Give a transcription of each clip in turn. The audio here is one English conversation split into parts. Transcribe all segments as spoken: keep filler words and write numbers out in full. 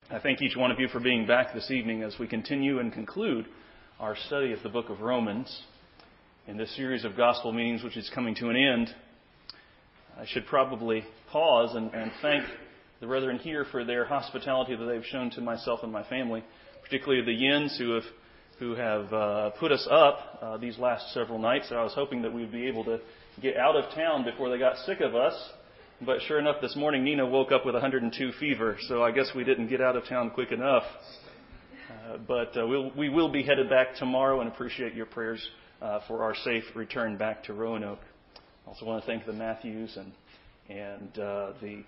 I thank each one of you for being back this evening as we continue and conclude our study of the book of Romans in this series of gospel meetings, which is coming to an end. I should probably pause and, and thank the brethren here for their hospitality that they've shown to myself and my family, particularly the Yins who have who have uh, put us up uh, these last several nights. I was hoping that we'd be able to get out of town before they got sick of us. But sure enough, this morning Nina woke up with one hundred two fever, so I guess we didn't get out of town quick enough. Uh, but uh, we'll, we will be headed back tomorrow and appreciate your prayers uh, for our safe return back to Roanoke. I also want to thank the Matthews and and uh, the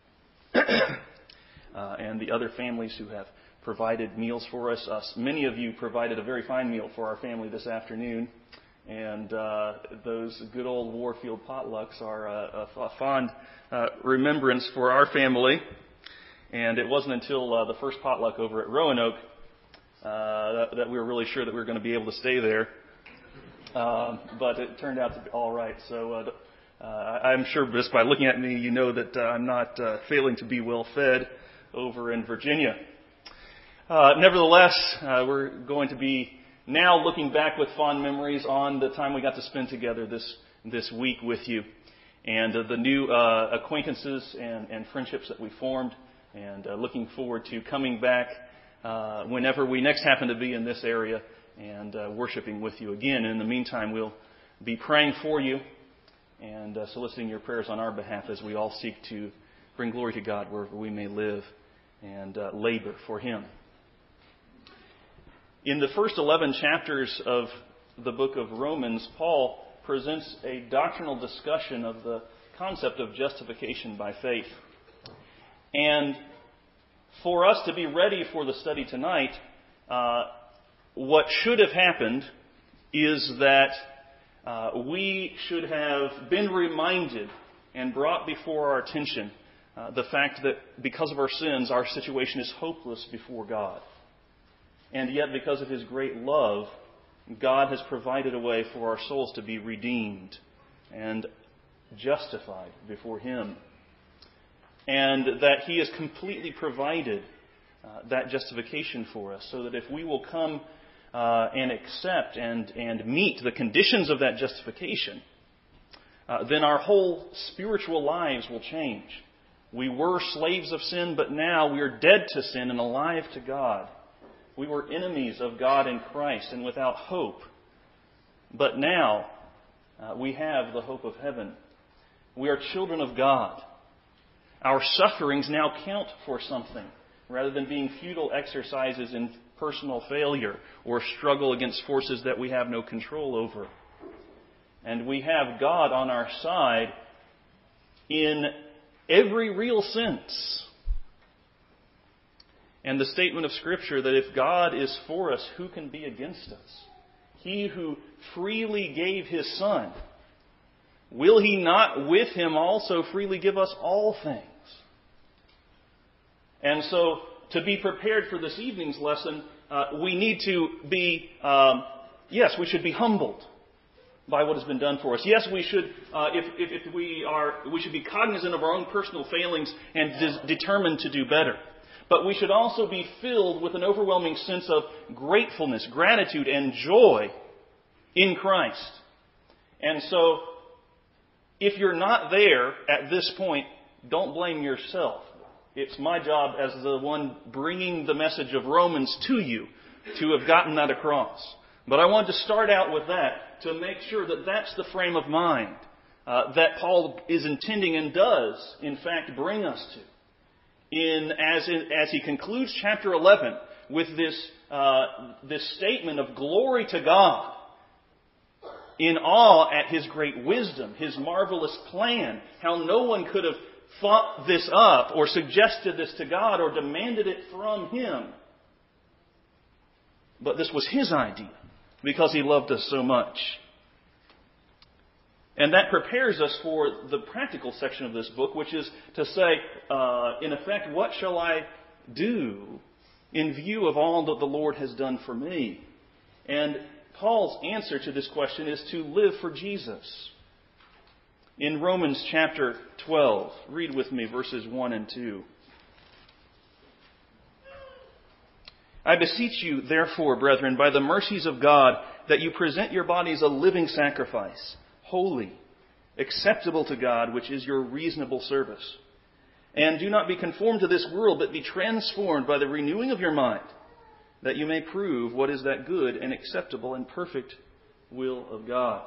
uh, and the other families who have provided meals for us. us. Many of you provided a very fine meal for our family this afternoon. And uh, those good old Warfield potlucks are a, a, a fond uh, remembrance for our family. And it wasn't until uh, the first potluck over at Roanoke uh, that, that we were really sure that we were going to be able to stay there. Uh, but it turned out to be all right. So uh, uh, I'm sure just by looking at me, you know that uh, I'm not uh, failing to be well fed over in Virginia. Uh, nevertheless, uh, we're going to be now looking back with fond memories on the time we got to spend together this this week with you, and uh, the new uh, acquaintances and, and friendships that we formed, and uh, looking forward to coming back uh, whenever we next happen to be in this area and uh, worshiping with you again. And in the meantime, we'll be praying for you and uh, soliciting your prayers on our behalf as we all seek to bring glory to God wherever we may live and uh, labor for Him. In the first eleven chapters of the book of Romans, Paul presents a doctrinal discussion of the concept of justification by faith. And for us to be ready for the study tonight, uh, what should have happened is that uh, we should have been reminded and brought before our attention uh, the fact that because of our sins, our situation is hopeless before God. And yet, because of His great love, God has provided a way for our souls to be redeemed and justified before Him. And that He has completely provided uh, that justification for us, so that if we will come uh, and accept and, and meet the conditions of that justification, uh, then our whole spiritual lives will change. We were slaves of sin, but now we are dead to sin and alive to God. We were enemies of God in Christ and without hope. But now uh, we have the hope of heaven. We are children of God. Our sufferings now count for something, rather than being futile exercises in personal failure or struggle against forces that we have no control over. And we have God on our side in every real sense. And the statement of Scripture that if God is for us, who can be against us? He who freely gave His Son, will He not with Him also freely give us all things? And so, to be prepared for this evening's lesson, uh, we need to be, um, yes, we should be humbled by what has been done for us. Yes, we should, uh, if, if, if we are, we should be cognizant of our own personal failings and des- determined to do better. But we should also be filled with an overwhelming sense of gratefulness, gratitude, and joy in Christ. And so, if you're not there at this point, don't blame yourself. It's my job as the one bringing the message of Romans to you to have gotten that across. But I want to start out with that to make sure that that's the frame of mind uh, that Paul is intending and does, in fact, bring us to. In as in, as he concludes chapter eleven with this uh, this statement of glory to God, in awe at His great wisdom, His marvelous plan, how no one could have thought this up or suggested this to God or demanded it from Him. But this was His idea because He loved us so much. And that prepares us for the practical section of this book, which is to say, uh, in effect, what shall I do in view of all that the Lord has done for me? And Paul's answer to this question is to live for Jesus. In Romans chapter twelve, read with me verses one and two. I beseech you, therefore, brethren, by the mercies of God, that you present your bodies a living sacrifice, holy, acceptable to God, which is your reasonable service. And do not be conformed to this world, but be transformed by the renewing of your mind, that you may prove what is that good and acceptable and perfect will of God.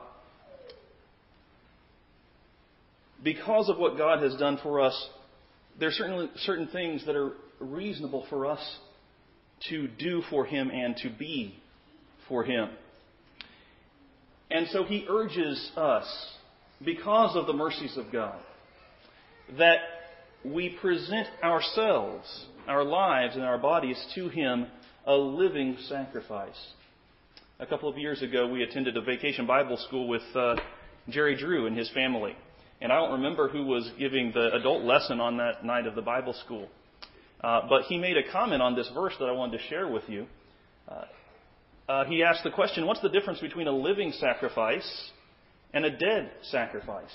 Because of what God has done for us, there are certainly certain things that are reasonable for us to do for Him and to be for Him. And so He urges us, because of the mercies of God, that we present ourselves, our lives and our bodies to Him a living sacrifice. A couple of years ago, we attended a vacation Bible school with uh, Jerry Drew and his family. And I don't remember who was giving the adult lesson on that night of the Bible school. Uh, but he made a comment on this verse that I wanted to share with you. Uh, uh, he asked the question, what's the difference between a living sacrifice and a dead sacrifice?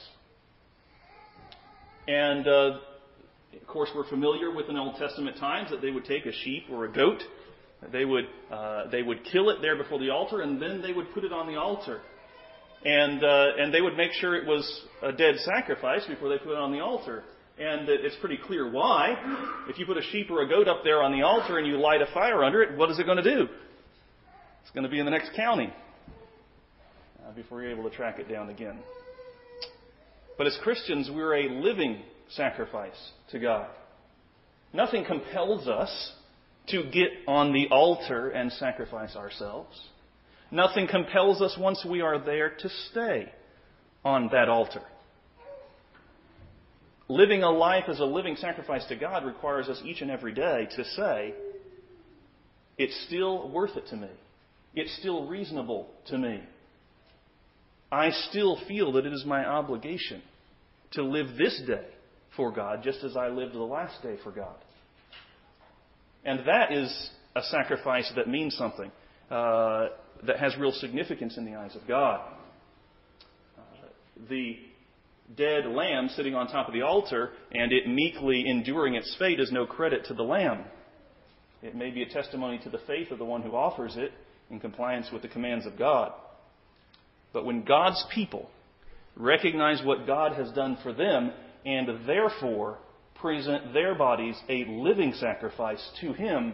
And, uh, of course, we're familiar with in Old Testament times that they would take a sheep or a goat. They would, uh, they would kill it there before the altar, and then they would put it on the altar. And, uh, and they would make sure it was a dead sacrifice before they put it on the altar. And it's pretty clear why. If you put a sheep or a goat up there on the altar and you light a fire under it, what is it going to do? It's going to be in the next county uh, before you're able to track it down again. But as Christians, we're a living sacrifice to God. Nothing compels us to get on the altar and sacrifice ourselves. Nothing compels us once we are there to stay on that altar. Living a life as a living sacrifice to God requires us each and every day to say, it's still worth it to me. It's still reasonable to me. I still feel that it is my obligation to live this day for God just as I lived the last day for God. And that is a sacrifice that means something, uh, that has real significance in the eyes of God. Uh, the dead lamb sitting on top of the altar and it meekly enduring its fate is no credit to the lamb. It may be a testimony to the faith of the one who offers it in compliance with the commands of God. But when God's people recognize what God has done for them and therefore present their bodies a living sacrifice to Him,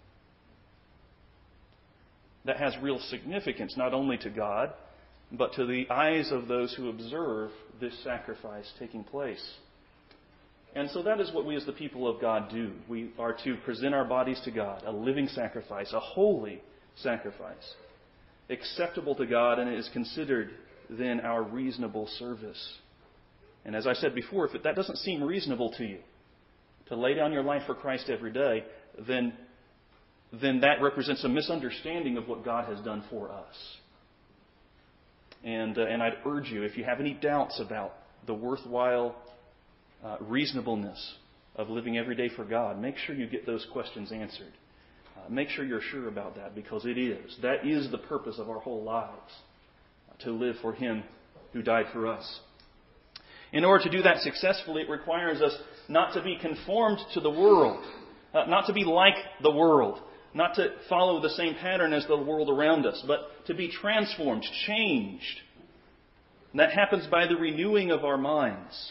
that has real significance not only to God, but to the eyes of those who observe this sacrifice taking place. And so that is what we as the people of God do. We are to present our bodies to God, a living sacrifice, a holy sacrifice, acceptable to God, and it is considered then our reasonable service. And as I said before, if that doesn't seem reasonable to you, to lay down your life for Christ every day, then, then that represents a misunderstanding of what God has done for us. And, uh, and I'd urge you, if you have any doubts about the worthwhile uh, reasonableness of living every day for God, make sure you get those questions answered. Uh, make sure you're sure about that, because it is. That is the purpose of our whole lives, uh, to live for Him who died for us. In order to do that successfully, it requires us not to be conformed to the world, uh, not to be like the world, not to follow the same pattern as the world around us, but to be transformed, changed. And that happens by the renewing of our minds.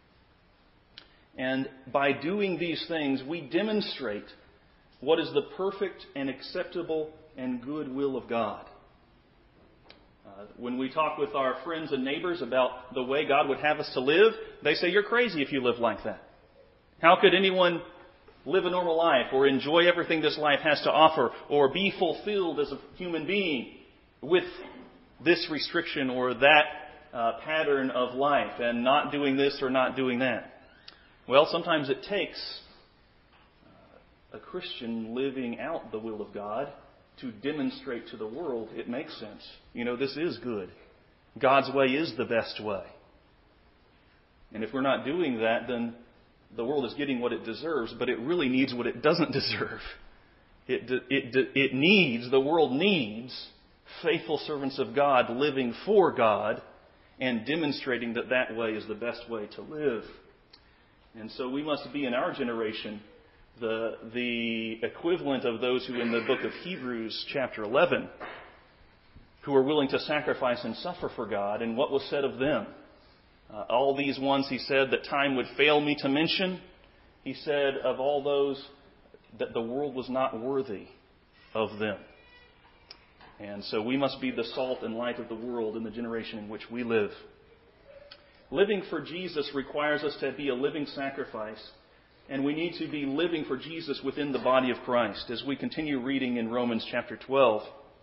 And by doing these things, we demonstrate what is the perfect and acceptable and good will of God. Uh, when we talk with our friends and neighbors about the way God would have us to live, they say, you're crazy if you live like that. How could anyone live a normal life or enjoy everything this life has to offer or be fulfilled as a human being with this restriction or that uh, pattern of life and not doing this or not doing that? Well, sometimes it takes uh, a Christian living out the will of God to demonstrate to the world it makes sense. You know, this is good. God's way is the best way. And if we're not doing that, then the world is getting what it deserves, but it really needs what it doesn't deserve. It, it, it needs, the world needs, faithful servants of God living for God and demonstrating that that way is the best way to live. And so we must be in our generation the, the equivalent of those who in the book of Hebrews chapter eleven, who were willing to sacrifice and suffer for God, and what was said of them. Uh, all these ones, he said, that time would fail me to mention. He said of all those that the world was not worthy of them. And so we must be the salt and light of the world in the generation in which we live. Living for Jesus requires us to be a living sacrifice, and we need to be living for Jesus within the body of Christ. As we continue reading in Romans chapter twelve,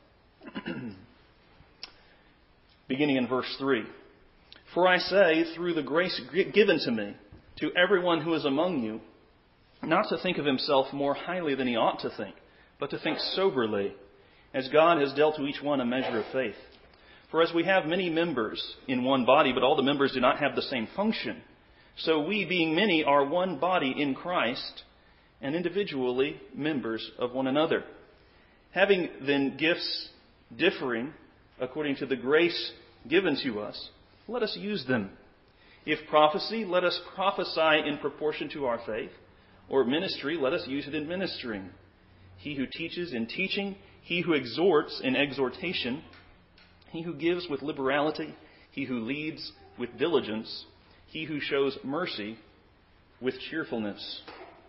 beginning in verse three. For I say, through the grace given to me, to everyone who is among you, not to think of himself more highly than he ought to think, but to think soberly, as God has dealt to each one a measure of faith. For as we have many members in one body, but all the members do not have the same function, so we, being many, are one body in Christ, and individually members of one another. Having then gifts differing according to the grace given to us, let us use them. If prophecy, let us prophesy in proportion to our faith, or ministry, let us use it in ministering. He who teaches in teaching, he who exhorts in exhortation, he who gives with liberality, he who leads with diligence, he who shows mercy with cheerfulness.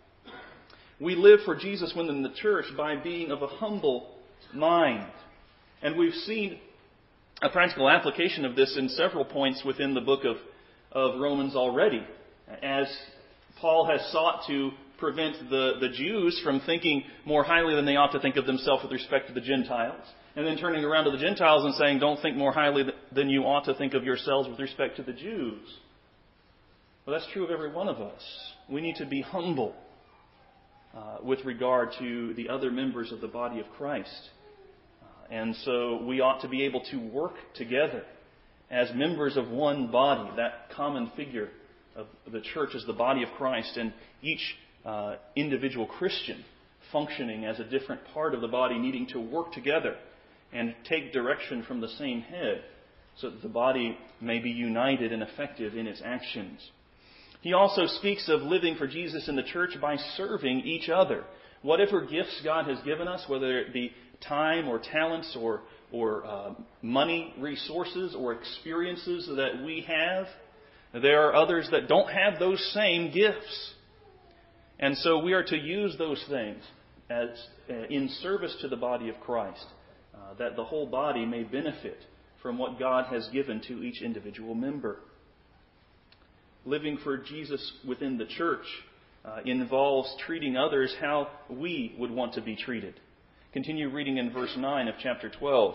We live for Jesus within the church by being of a humble mind. And we've seen a practical application of this in several points within the book of, of Romans already, as Paul has sought to prevent the, the Jews from thinking more highly than they ought to think of themselves with respect to the Gentiles, and then turning around to the Gentiles and saying, don't think more highly than you ought to think of yourselves with respect to the Jews. Well, that's true of every one of us. We need to be humble uh, with regard to the other members of the body of Christ. And so we ought to be able to work together as members of one body, that common figure of the church as the body of Christ, and each uh, individual Christian functioning as a different part of the body, needing to work together and take direction from the same head so that the body may be united and effective in its actions. He also speaks of living for Jesus in the church by serving each other. Whatever gifts God has given us, whether it be time or talents or, or uh, money resources or experiences that we have, there are others that don't have those same gifts. And so we are to use those things as uh, in service to the body of Christ, uh, that the whole body may benefit from what God has given to each individual member. Living for Jesus within the church uh, involves treating others how we would want to be treated. Continue reading in verse nine of chapter twelve.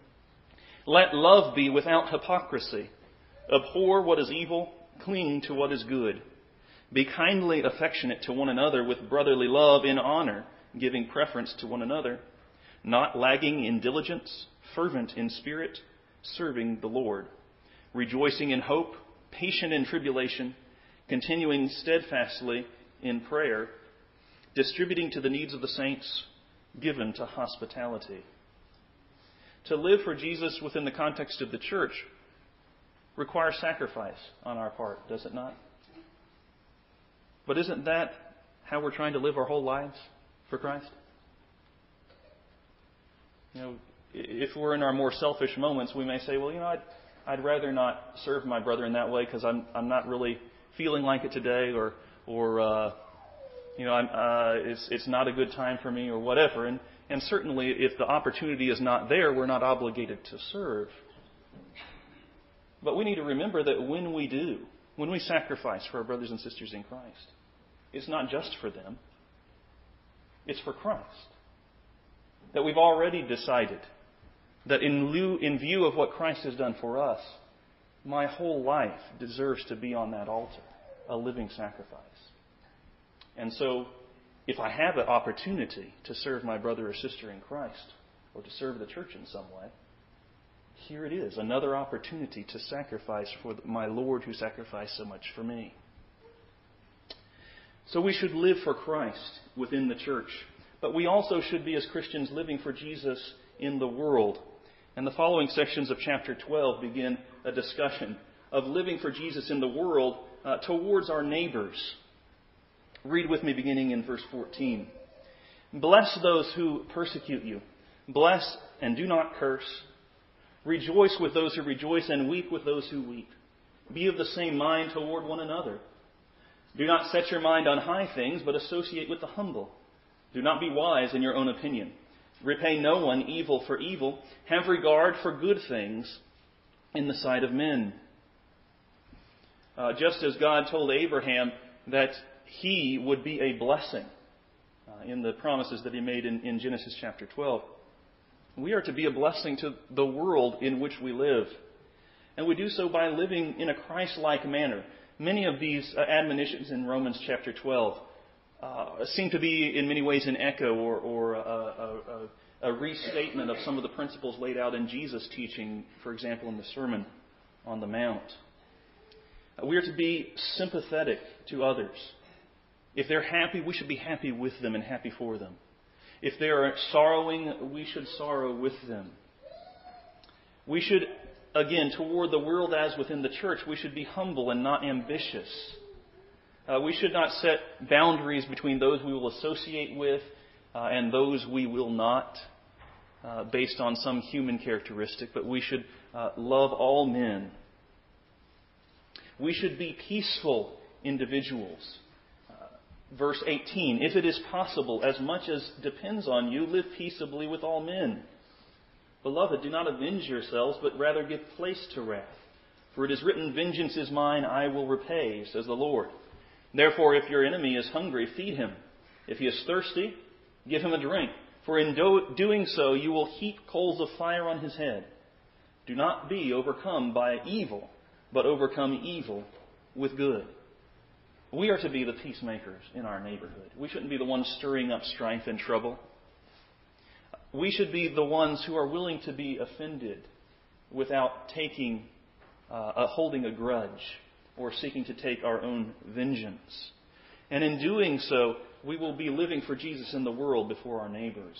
Let love be without hypocrisy. Abhor what is evil, cling to what is good. Be kindly affectionate to one another with brotherly love in honor, giving preference to one another, not lagging in diligence, fervent in spirit, serving the Lord, rejoicing in hope, patient in tribulation, continuing steadfastly in prayer, distributing to the needs of the saints, given to hospitality. To live for Jesus within the context of the church requires sacrifice on our part, does it not? But isn't that how we're trying to live our whole lives for Christ? You know, if we're in our more selfish moments, we may say, well, you know, I'd, I'd rather not serve my brother in that way because I'm I'm not really feeling like it today, or or uh, you know, I'm, uh, it's it's not a good time for me, or whatever. And and certainly, if the opportunity is not there, we're not obligated to serve. But we need to remember that when we do, when we sacrifice for our brothers and sisters in Christ, it's not just for them. It's for Christ. That we've already decided that in lieu, in view of what Christ has done for us, my whole life deserves to be on that altar, a living sacrifice. And so, if I have an opportunity to serve my brother or sister in Christ, or to serve the church in some way, here it is, another opportunity to sacrifice for my Lord who sacrificed so much for me. So we should live for Christ within the church, but we also should be, as Christians, living for Jesus in the world. And the following sections of chapter twelve begin a discussion of living for Jesus in the world uh, towards our neighbors. Read with me beginning in verse fourteen. Bless those who persecute you. Bless and do not curse. Rejoice with those who rejoice and weep with those who weep. Be of the same mind toward one another. Do not set your mind on high things, but associate with the humble. Do not be wise in your own opinion. Repay no one evil for evil. Have regard for good things in the sight of men. Uh, just as God told Abraham that he would be a blessing uh, in the promises that he made in, in Genesis chapter twelve, we are to be a blessing to the world in which we live. And we do so by living in a Christ-like manner. Many of these uh, admonitions in Romans chapter twelve uh, seem to be in many ways an echo or, or a, a, a restatement of some of the principles laid out in Jesus' teaching, for example, in the Sermon on the Mount. Uh, we are to be sympathetic to others. If they're happy, we should be happy with them and happy for them. If they are sorrowing, we should sorrow with them. We should, again, toward the world as within the church, we should be humble and not ambitious. Uh, we should not set boundaries between those we will associate with uh, and those we will not, uh, based on some human characteristic, but we should uh, love all men. We should be peaceful individuals. Verse eighteen, if it is possible, as much as depends on you, live peaceably with all men. Beloved, do not avenge yourselves, but rather give place to wrath. For it is written, vengeance is mine, I will repay, says the Lord. Therefore, if your enemy is hungry, feed him. If he is thirsty, give him a drink. For in do- doing so, you will heap coals of fire on his head. Do not be overcome by evil, but overcome evil with good. We are to be the peacemakers in our neighborhood. We shouldn't be the ones stirring up strife and trouble. We should be the ones who are willing to be offended without taking, uh, holding a grudge or seeking to take our own vengeance. And in doing so, we will be living for Jesus in the world before our neighbors.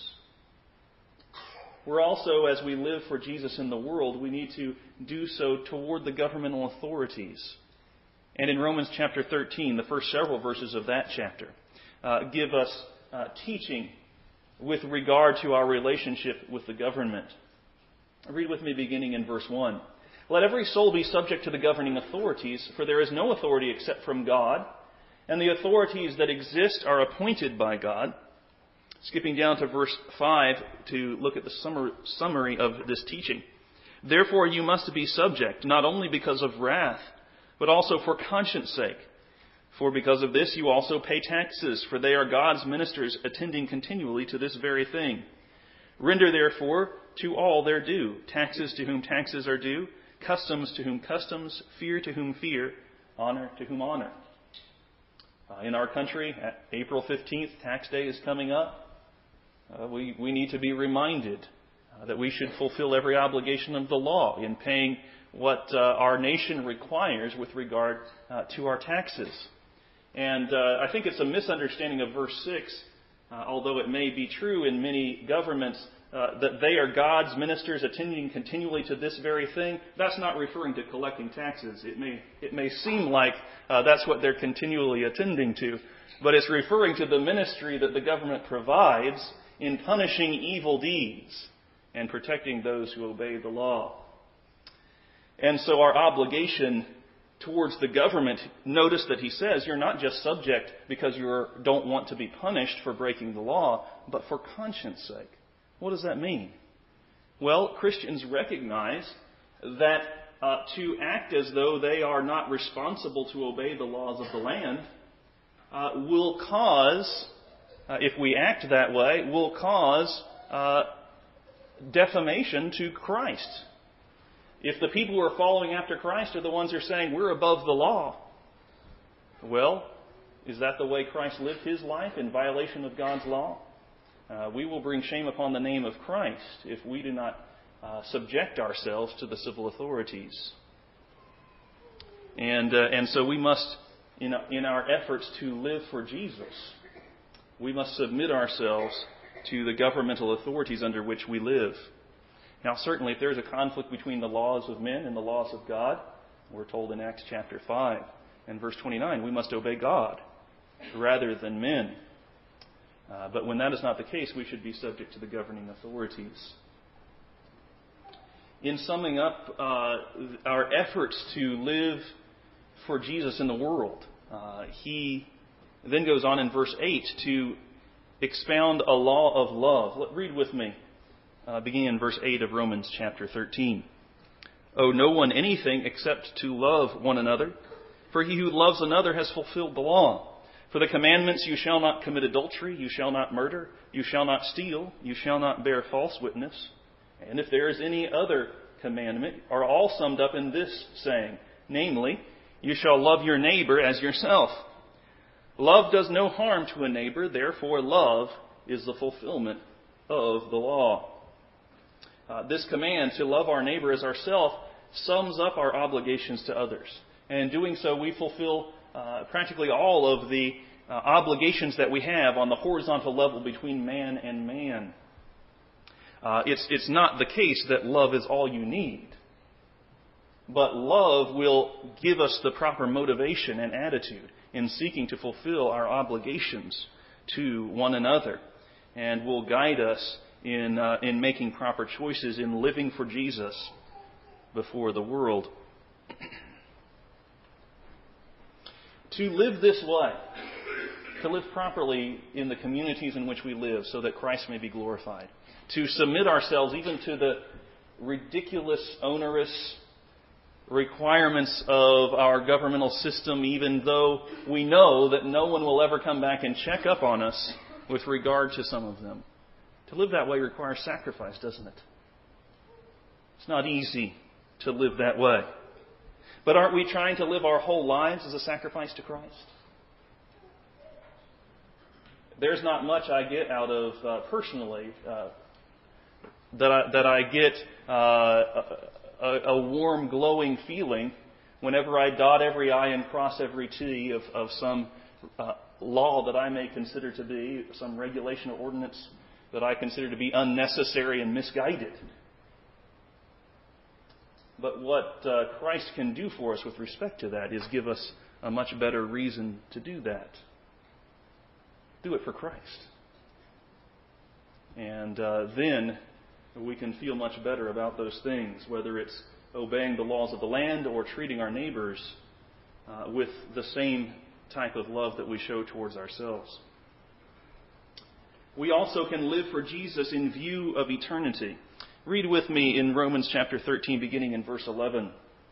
We're also, as we live for Jesus in the world, we need to do so toward the governmental authorities. And in Romans chapter thirteen, the first several verses of that chapter uh, give us uh, teaching with regard to our relationship with the government. Read with me beginning in verse one. Let every soul be subject to the governing authorities, for there is no authority except from God, and the authorities that exist are appointed by God. Skipping down to verse five to look at the summary of this teaching. Therefore you must be subject, not only because of wrath, but also for conscience sake. For because of this you also pay taxes, for they are God's ministers attending continually to this very thing. Render therefore to all their due, taxes to whom taxes are due, customs to whom customs, fear to whom fear, honor to whom honor. Uh, in our country, April fifteenth, tax day is coming up. Uh, we, we need to be reminded uh, that we should fulfill every obligation of the law in paying what uh, our nation requires with regard uh, to our taxes. And uh, I think it's a misunderstanding of verse six, uh, although it may be true in many governments uh, that they are God's ministers attending continually to this very thing. That's not referring to collecting taxes. It may, it may seem like uh, that's what they're continually attending to, but it's referring to the ministry that the government provides in punishing evil deeds and protecting those who obey the law. And so our obligation towards the government, notice that he says you're not just subject because you don't want to be punished for breaking the law, but for conscience sake. What does that mean? Well, Christians recognize that uh, to act as though they are not responsible to obey the laws of the land uh, will cause, uh, if we act that way, will cause uh, defamation to Christ. If the people who are following after Christ are the ones who are saying we're above the law, well, is that the way Christ lived his life in violation of God's law? Uh, we will bring shame upon the name of Christ if we do not uh, subject ourselves to the civil authorities. And uh, and so we must, in, in our efforts to live for Jesus, we must submit ourselves to the governmental authorities under which we live. Now, certainly, if there is a conflict between the laws of men and the laws of God, we're told in Acts chapter five and verse twenty-nine, we must obey God. rather than men. Uh, but when that is not the case, we should be subject to the governing authorities. In summing up uh, our efforts to live for Jesus in the world, uh, he then goes on in verse eight to expound a law of love. Let, read with me, uh, beginning in verse eight of Romans chapter thirteen. Owe no one anything except to love one another, for he who loves another has fulfilled the law. For the commandments, you shall not commit adultery, you shall not murder, you shall not steal, you shall not bear false witness. And if there is any other commandment, are all summed up in this saying, namely, you shall love your neighbor as yourself. Love does no harm to a neighbor, therefore love is the fulfillment of the law. Uh, this command to love our neighbor as ourselves sums up our obligations to others. And in doing so, we fulfill uh, practically all of the uh, obligations that we have on the horizontal level between man and man. Uh, it's, it's not the case that love is all you need. But love will give us the proper motivation and attitude in seeking to fulfill our obligations to one another, and will guide us in uh, in making proper choices, in living for Jesus before the world. To live this way, to live properly in the communities in which we live so that Christ may be glorified. To submit ourselves even to the ridiculous, onerous requirements of our governmental system, even though we know that no one will ever come back and check up on us with regard to some of them. To live that way requires sacrifice, doesn't it? It's not easy to live that way. But aren't we trying to live our whole lives as a sacrifice to Christ? There's not much I get out of, uh, personally, uh, that I, that I get uh, a, a warm, glowing feeling whenever I dot every I and cross every T of, of some uh, law that I may consider to be, some regulation or ordinance that I consider to be unnecessary and misguided. But what uh, Christ can do for us with respect to that is give us a much better reason to do that. Do it for Christ. And uh, then we can feel much better about those things, whether it's obeying the laws of the land or treating our neighbors uh, with the same type of love that we show towards ourselves. We also can live for Jesus in view of eternity. Read with me in Romans chapter thirteen, beginning in verse eleven.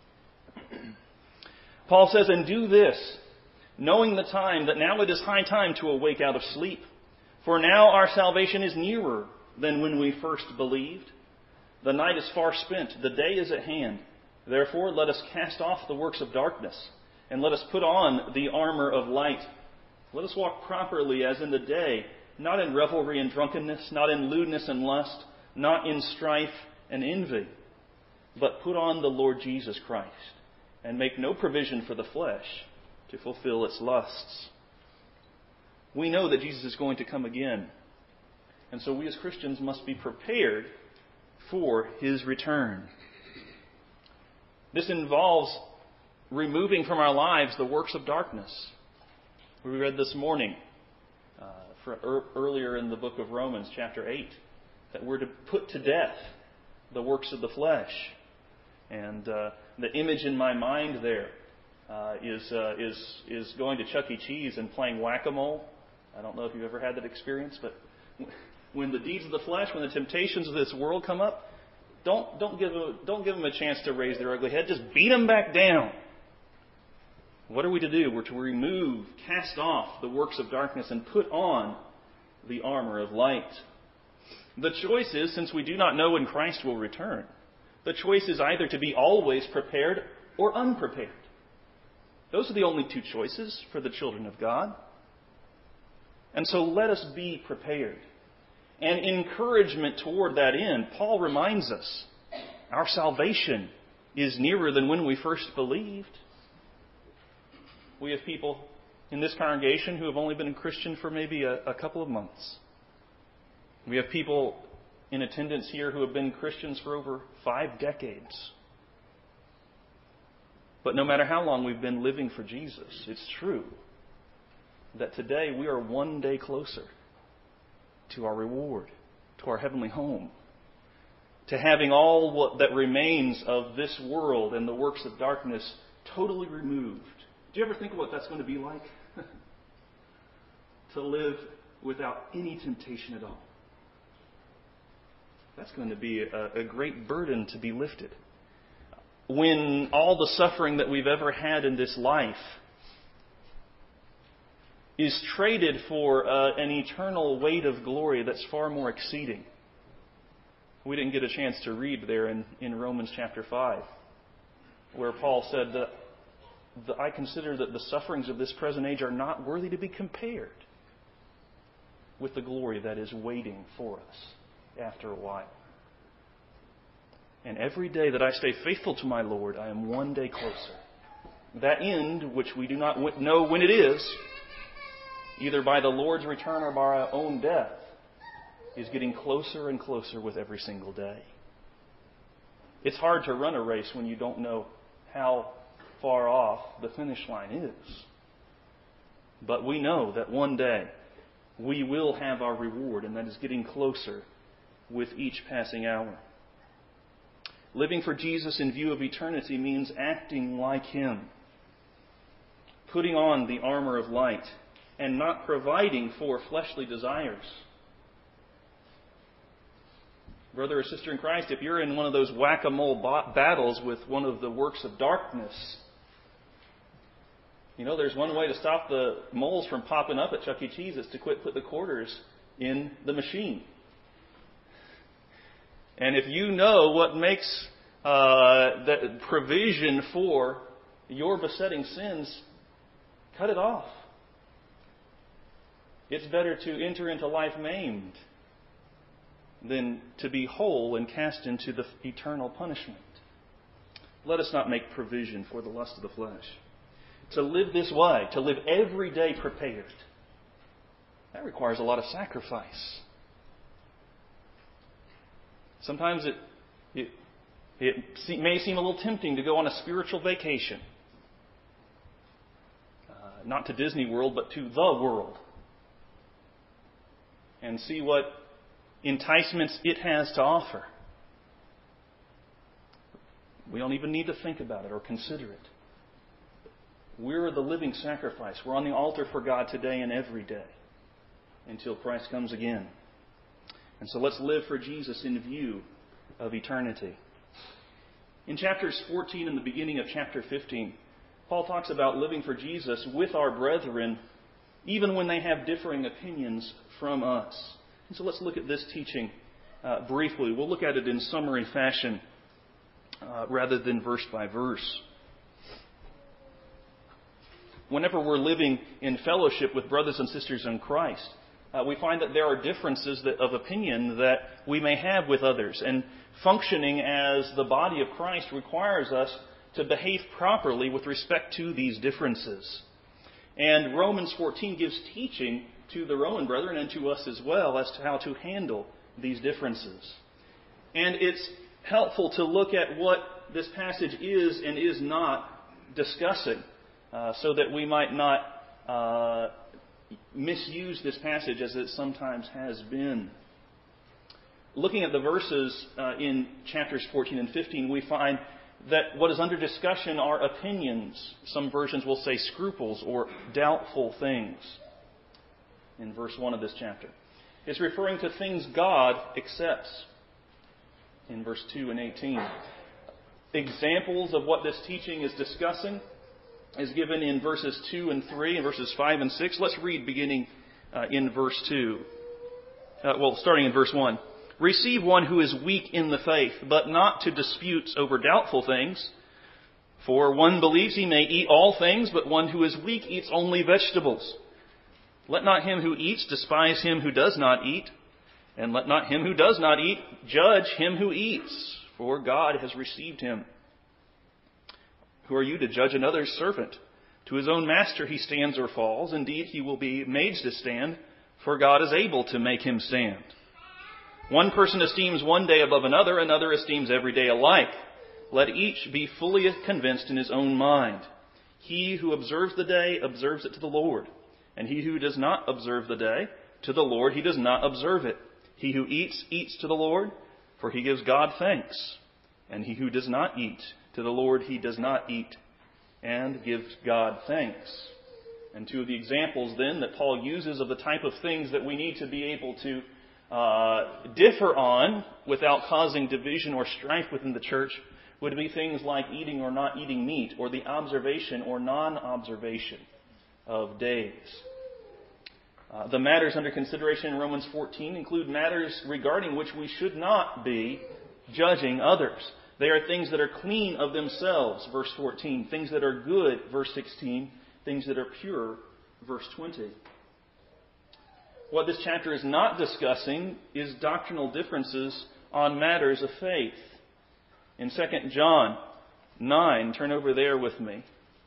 Paul says, "And do this, knowing the time, that now it is high time to awake out of sleep. For now our salvation is nearer than when we first believed. The night is far spent, the day is at hand. Therefore let us cast off the works of darkness, and let us put on the armor of light. Let us walk properly as in the day, not in revelry and drunkenness, not in lewdness and lust, not in strife and envy, but put on the Lord Jesus Christ, and make no provision for the flesh to fulfill its lusts." We know that Jesus is going to come again, and so we as Christians must be prepared for His return. This involves removing from our lives the works of darkness. We read this morning, uh, for, er, earlier in the book of Romans, chapter eight, that we're to put to death the works of the flesh. And uh, the image in my mind there uh, is, uh, is, is going to Chuck E. Cheese and playing whack-a-mole. I don't know if you've ever had that experience, but when the deeds of the flesh, when the temptations of this world come up, don't, don't, give a, don't give them a chance to raise their ugly head. Just beat them back down. What are we to do? We're to remove, cast off the works of darkness and put on the armor of light. The choice is, since we do not know when Christ will return, the choice is either to be always prepared or unprepared. Those are the only two choices for the children of God. And so let us be prepared. And encouragement toward that end, Paul reminds us, our salvation is nearer than when we first believed. We have people in this congregation who have only been a Christian for maybe a, a couple of months. We have people in attendance here who have been Christians for over five decades. But no matter how long we've been living for Jesus, it's true that today we are one day closer to our reward, to our heavenly home, to having all what that remains of this world and the works of darkness totally removed. Do you ever think of what that's going to be like? To live without any temptation at all. That's going to be a, a great burden to be lifted. When all the suffering that we've ever had in this life is traded for uh, an eternal weight of glory that's far more exceeding. We didn't get a chance to read there in, in Romans chapter five, where Paul said that the, I consider that the sufferings of this present age are not worthy to be compared with the glory that is waiting for us after a while. And every day that I stay faithful to my Lord, I am one day closer. That end, which we do not know when it is, either by the Lord's return or by our own death, is getting closer and closer with every single day. It's hard to run a race when you don't know how far off the finish line is. But we know that one day we will have our reward, and that is getting closer with each passing hour. Living for Jesus in view of eternity means acting like Him, putting on the armor of light, and not providing for fleshly desires. Brother or sister in Christ, if you're in one of those whack-a-mole battles with one of the works of darkness, you know, there's one way to stop the moles from popping up at Chuck E. Cheese is to quit put the quarters in the machine. And if you know what makes uh, the provision for your besetting sins, cut it off. It's better to enter into life maimed than to be whole and cast into the eternal punishment. Let us not make provision for the lust of the flesh. To live this way, to live every day prepared, that requires a lot of sacrifice. Sometimes it, it, it may seem a little tempting to go on a spiritual vacation. Uh, not to Disney World, but to the world. And see what enticements it has to offer. We don't even need to think about it or consider it. We're the living sacrifice. We're on the altar for God today and every day until Christ comes again. And so let's live for Jesus in view of eternity. In chapters fourteen and the beginning of chapter fifteen, Paul talks about living for Jesus with our brethren even when they have differing opinions from us. And so let's look at this teaching uh, briefly. We'll look at it in summary fashion uh, rather than verse by verse. Whenever we're living in fellowship with brothers and sisters in Christ, uh, we find that there are differences that, of opinion that we may have with others. And functioning as the body of Christ requires us to behave properly with respect to these differences. And Romans fourteen gives teaching to the Roman brethren and to us as well as to how to handle these differences. And it's helpful to look at what this passage is and is not discussing, uh, so that we might not uh, misuse this passage as it sometimes has been. Looking at the verses uh, in chapters fourteen and fifteen, we find that what is under discussion are opinions. Some versions will say scruples or doubtful things in verse one of this chapter. It's referring to things God accepts in verse two and eighteen. Examples of what this teaching is discussing is given in verses two and three and verses five and six. Let's read beginning uh, in verse two. Uh, well, starting in verse one. Receive one who is weak in the faith, but not to disputes over doubtful things. For one believes he may eat all things, but one who is weak eats only vegetables. Let not him who eats despise him who does not eat, and let not him who does not eat judge him who eats, for God has received him. Who are you to judge another's servant? To his own master he stands or falls. Indeed, he will be made to stand, for God is able to make him stand. One person esteems one day above another, another esteems every day alike. Let each be fully convinced in his own mind. He who observes the day observes it to the Lord, And he who does not observe the day, to the Lord he does not observe it. He who eats, eats to the Lord, for he gives God thanks. And he who does not eat, to the Lord he does not eat, and gives God thanks. And two of the examples then that Paul uses of the type of things that we need to be able to uh, differ on without causing division or strife within the church would be things like eating or not eating meat, or the observation or non-observation of days. Uh, the matters under consideration in Romans fourteen include matters regarding which we should not be judging others. They are things that are clean of themselves, verse fourteen. Things that are good, verse sixteen. Things that are pure, verse twenty. What this chapter is not discussing is doctrinal differences on matters of faith. In Second John nine, turn over there with me.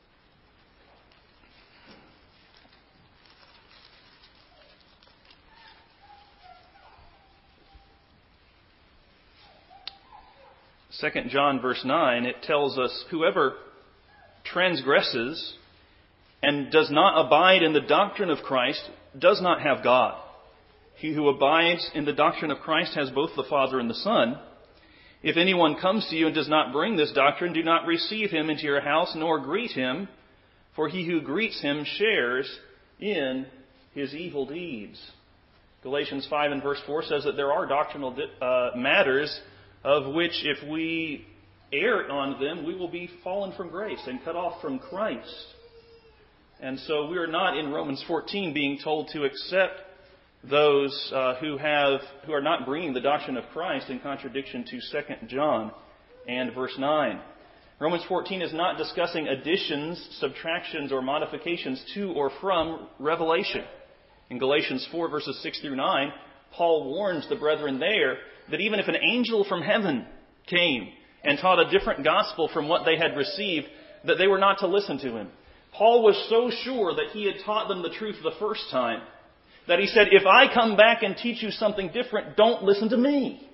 Second John verse nine, it tells us, whoever transgresses and does not abide in the doctrine of Christ does not have God. He who abides in the doctrine of Christ has both the Father and the Son. If anyone comes to you and does not bring this doctrine, do not receive him into your house, nor greet him, for he who greets him shares in his evil deeds. Galatians five and verse four says that there are doctrinal uh, matters of which if we err on them, we will be fallen from grace and cut off from Christ. And so we are not in Romans fourteen being told to accept those uh, who have who are not bringing the doctrine of Christ in contradiction to Second John and verse nine. Romans fourteen is not discussing additions, subtractions, or modifications to or from revelation. In Galatians four verses six through nine, Paul warns the brethren there that even if an angel from heaven came and taught a different gospel from what they had received, that they were not to listen to him. Paul was so sure that he had taught them the truth the first time that he said, if I come back and teach you something different, don't listen to me.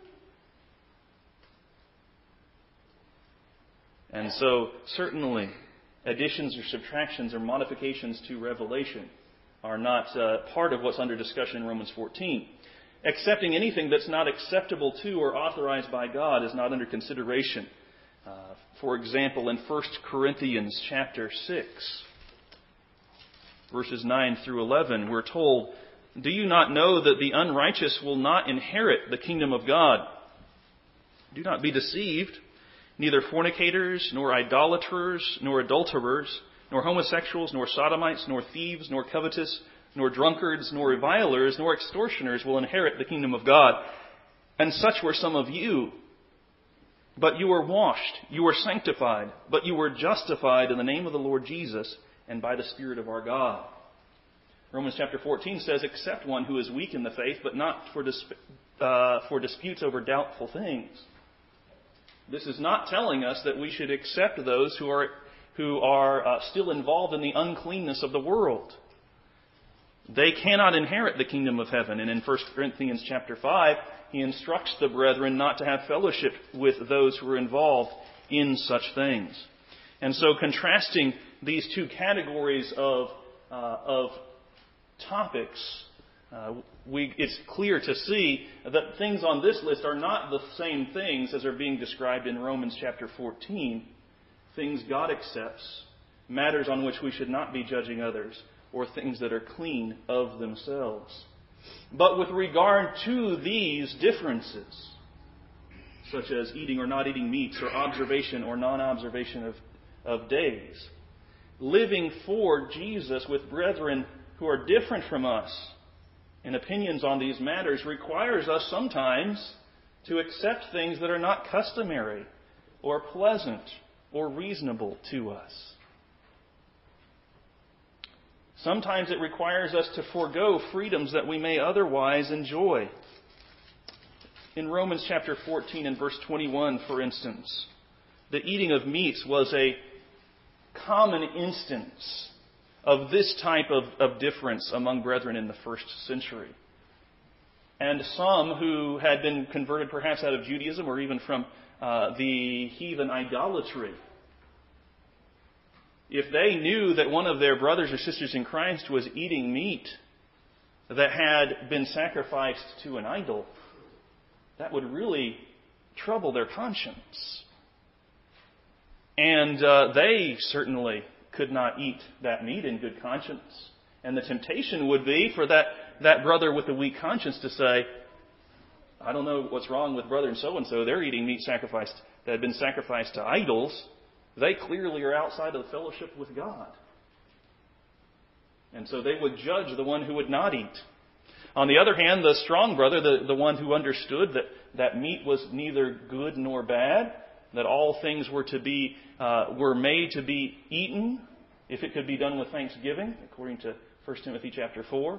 And so, certainly, additions or subtractions or modifications to revelation are not uh, part of what's under discussion in Romans fourteen. Accepting anything that's not acceptable to or authorized by God is not under consideration. Uh, for example, in First Corinthians chapter six, verses nine through eleven, we're told, do you not know that the unrighteous will not inherit the kingdom of God? Do not be deceived. Neither fornicators, nor idolaters, nor adulterers, nor homosexuals, nor sodomites, nor thieves, nor covetous, nor drunkards, nor revilers, nor extortioners will inherit the kingdom of God. And such were some of you. But you were washed, you were sanctified, but you were justified in the name of the Lord Jesus and by the Spirit of our God. Romans chapter fourteen says, accept one who is weak in the faith, but not for, dis- uh, for disputes over doubtful things. This is not telling us that we should accept those who are who are uh, still involved in the uncleanness of the world. They cannot inherit the kingdom of heaven. And in First Corinthians chapter five, he instructs the brethren not to have fellowship with those who are involved in such things. And so contrasting these two categories of uh, of topics, uh, we, it's clear to see that things on this list are not the same things as are being described in Romans chapter fourteen. Things God accepts, matters on which we should not be judging others, or things that are clean of themselves. But with regard to these differences, such as eating or not eating meats, or observation or non-observation of, of days, living for Jesus with brethren who are different from us in opinions on these matters requires us sometimes to accept things that are not customary or pleasant or reasonable to us. Sometimes it requires us to forego freedoms that we may otherwise enjoy. In Romans chapter fourteen and verse twenty-one, for instance, the eating of meats was a common instance of this type of, of difference among brethren in the first century. And some who had been converted perhaps out of Judaism or even from uh, the heathen idolatry if they knew that one of their brothers or sisters in Christ was eating meat that had been sacrificed to an idol, that would really trouble their conscience. And uh, they certainly could not eat that meat in good conscience. And the temptation would be for that, that brother with the weak conscience to say, I don't know what's wrong with brother and so-and-so. They're eating meat sacrificed that had been sacrificed to idols. They clearly are outside of the fellowship with God. And so they would judge the one who would not eat. On the other hand, the strong brother, the, the one who understood that, that meat was neither good nor bad, that all things were to be uh, were made to be eaten if it could be done with thanksgiving, according to First Timothy chapter four.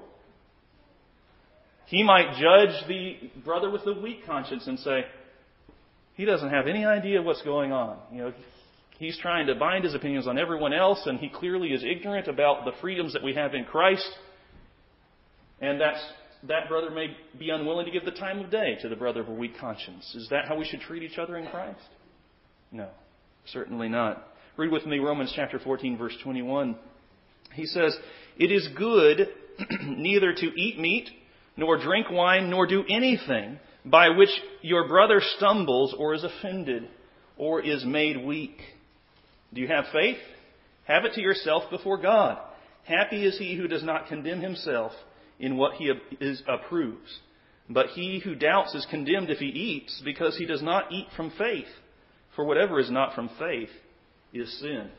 He might judge the brother with the weak conscience and say, he doesn't have any idea what's going on. You know, he's trying to bind his opinions on everyone else, and he clearly is ignorant about the freedoms that we have in Christ. And that's, that brother may be unwilling to give the time of day to the brother of a weak conscience. Is that how we should treat each other in Christ? No, certainly not. Read with me Romans chapter fourteen, verse twenty-one. He says, it is good neither to eat meat, nor drink wine, nor do anything by which your brother stumbles or is offended or is made weak. Do you have faith? Have it to yourself before God. Happy is he who does not condemn himself in what he is approves. But he who doubts is condemned if he eats, because he does not eat from faith. For whatever is not from faith is sin.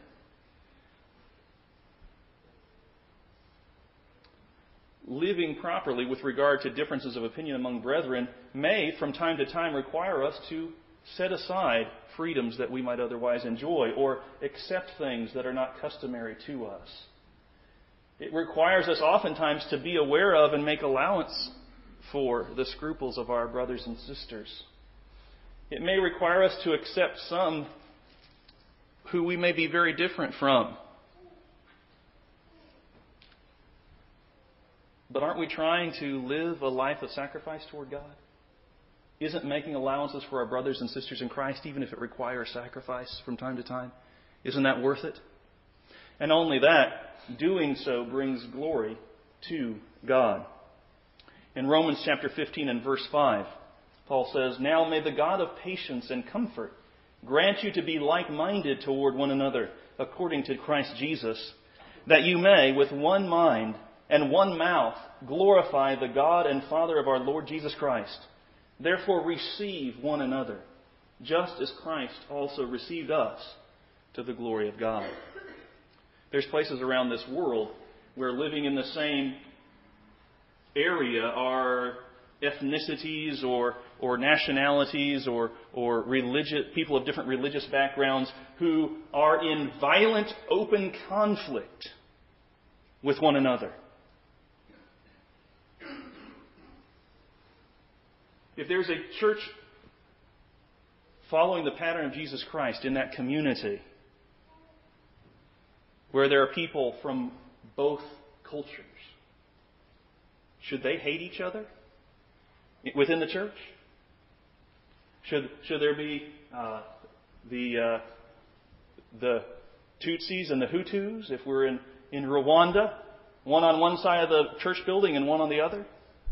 Living properly with regard to differences of opinion among brethren may, from time to time, require us to set aside freedoms that we might otherwise enjoy or accept things that are not customary to us. It requires us oftentimes to be aware of and make allowance for the scruples of our brothers and sisters. It may require us to accept some who we may be very different from. But aren't we trying to live a life of sacrifice toward God? Isn't making allowances for our brothers and sisters in Christ, even if it requires sacrifice from time to time, isn't that worth it? And only that, doing so brings glory to God. In Romans chapter fifteen and verse five, Paul says, now may the God of patience and comfort grant you to be like-minded toward one another, according to Christ Jesus, that you may, with one mind and one mouth, glorify the God and Father of our Lord Jesus Christ. Therefore receive one another, just as Christ also received us to the glory of God. There's places around this world where living in the same area are ethnicities or or nationalities or or religious people of different religious backgrounds who are in violent, open conflict with one another. If there's a church following the pattern of Jesus Christ in that community, where there are people from both cultures, should they hate each other within the church? Should should there be uh, the uh, the Tutsis and the Hutus if we're in, in Rwanda, one on one side of the church building and one on the other?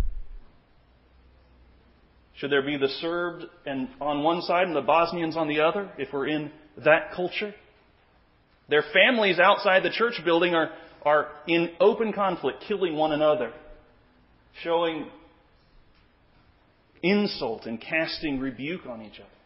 Should there be the Serbs and on one side and the Bosnians on the other if we're in that culture? Their families outside the church building are, are in open conflict, killing one another, showing insult and casting rebuke on each other.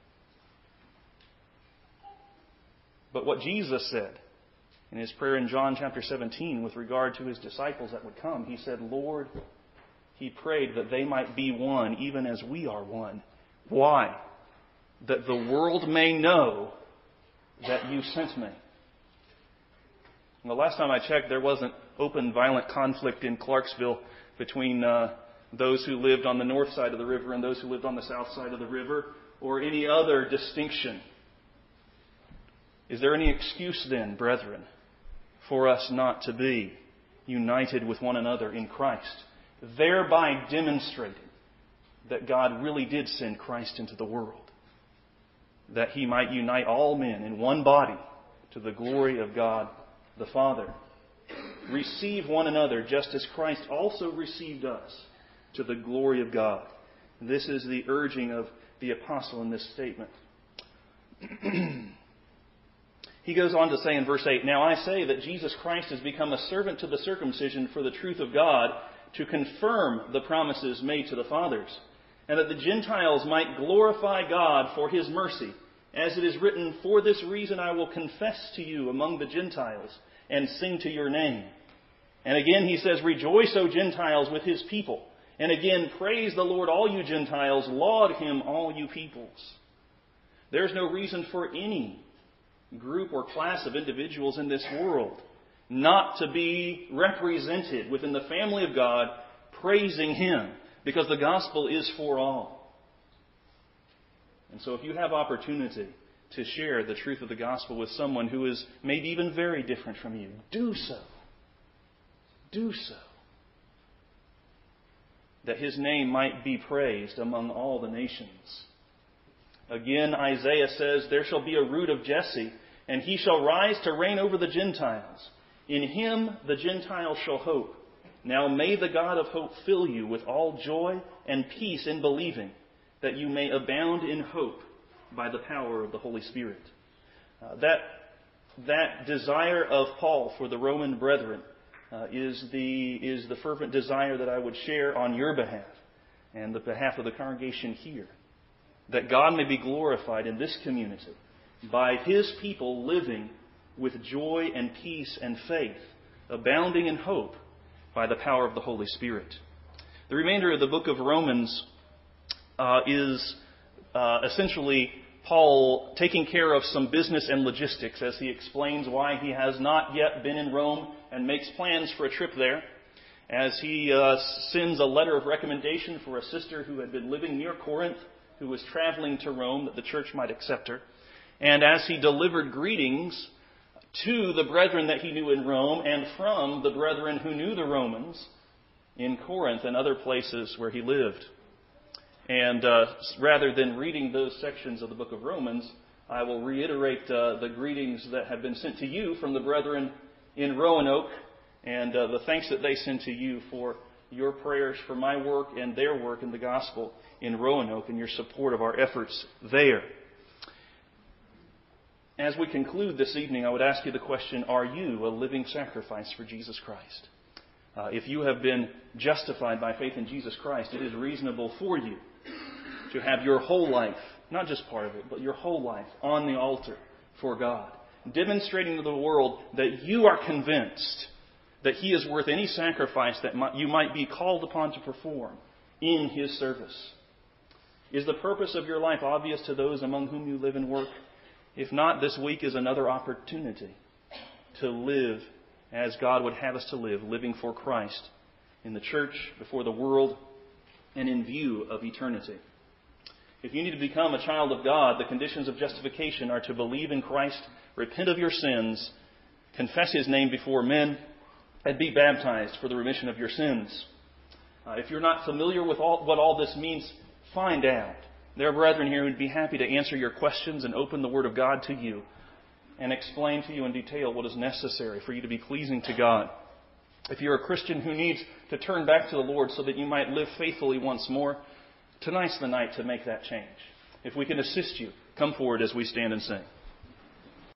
But what Jesus said in His prayer in John chapter seventeen with regard to His disciples that would come, He said, Lord, He prayed that they might be one, even as we are one. Why? That the world may know that you sent me. And the last time I checked, there wasn't open, violent conflict in Clarksville between uh, those who lived on the north side of the river and those who lived on the south side of the river, or any other distinction. Is there any excuse then, brethren, for us not to be united with one another in Christ, thereby demonstrating that God really did send Christ into the world, that He might unite all men in one body to the glory of God the Father. Receive one another just as Christ also received us to the glory of God. This is the urging of the apostle in this statement. He goes on to say in verse eight, "Now I say that Jesus Christ has become a servant to the circumcision for the truth of God, to confirm the promises made to the fathers, and that the Gentiles might glorify God for His mercy. As it is written, for this reason I will confess to you among the Gentiles and sing to your name." And again he says, "Rejoice, O Gentiles, with His people. And again, praise the Lord, all you Gentiles. Laud Him, all you peoples." There's no reason for any group or class of individuals in this world not to be represented within the family of God, praising Him, because the gospel is for all. And so if you have opportunity to share the truth of the gospel with someone who is maybe even very different from you, do so. Do so. That His name might be praised among all the nations. Again, Isaiah says, "There shall be a root of Jesse, and he shall rise to reign over the Gentiles. In Him the Gentiles shall hope. Now may the God of hope fill you with all joy and peace in believing, that you may abound in hope by the power of the Holy Spirit." Uh, that, that desire of Paul for the Roman brethren uh, is, the, is the fervent desire that I would share on your behalf and the behalf of the congregation here. That God may be glorified in this community by His people living with joy and peace and faith, abounding in hope by the power of the Holy Spirit. The remainder of the book of Romans uh, is uh, essentially Paul taking care of some business and logistics as he explains why he has not yet been in Rome and makes plans for a trip there. As he uh, sends a letter of recommendation for a sister who had been living near Corinth, who was traveling to Rome, that the church might accept her. And as he delivered greetings to the brethren that he knew in Rome and from the brethren who knew the Romans in Corinth and other places where he lived. And uh, rather than reading those sections of the book of Romans, I will reiterate uh, the greetings that have been sent to you from the brethren in Roanoke, and uh, the thanks that they send to you for your prayers for my work and their work in the gospel in Roanoke and your support of our efforts there. As we conclude this evening, I would ask you the question, are you a living sacrifice for Jesus Christ? Uh, if you have been justified by faith in Jesus Christ, it is reasonable for you to have your whole life, not just part of it, but your whole life on the altar for God, demonstrating to the world that you are convinced that He is worth any sacrifice that you might be called upon to perform in His service. Is the purpose of your life obvious to those among whom you live and work? If not, this week is another opportunity to live as God would have us to live, living for Christ in the church, before the world, and in view of eternity. If you need to become a child of God, the conditions of justification are to believe in Christ, repent of your sins, confess His name before men, and be baptized for the remission of your sins. Uh, if you're not familiar with all, what all this means, find out. There are brethren here who would be happy to answer your questions and open the Word of God to you and explain to you in detail what is necessary for you to be pleasing to God. If you're a Christian who needs to turn back to the Lord so that you might live faithfully once more, tonight's the night to make that change. If we can assist you, come forward as we stand and sing.